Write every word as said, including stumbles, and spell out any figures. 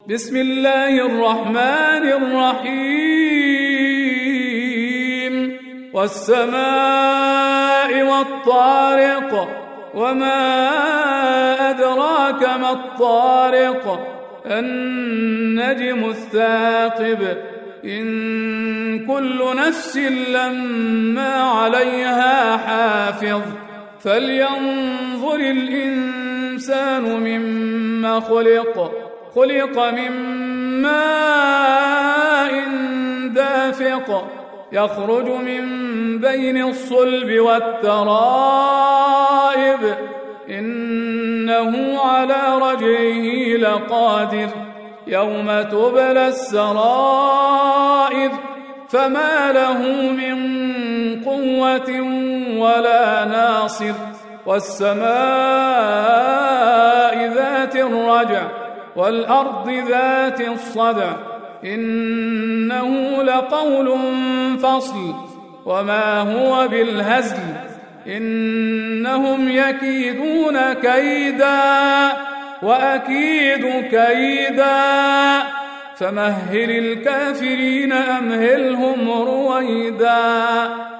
بسم الله الرحمن الرحيم والسماء والطارق وما أدراك ما الطارق النجم الثاقب إن كل نفس لما عليها حافظ فلينظر الإنسان مما خلق خلق من ماء دافق يخرج من بين الصلب والترائب إنه على رجعه لقادر يوم تبلى السرائر فما له من قوة ولا ناصر والسماء ذات الرجع والأرض ذات الصدع إنه لقول فصل وما هو بالهزل إنهم يكيدون كيدا وأكيد كيدا فمهل الكافرين أمهلهم رويدا.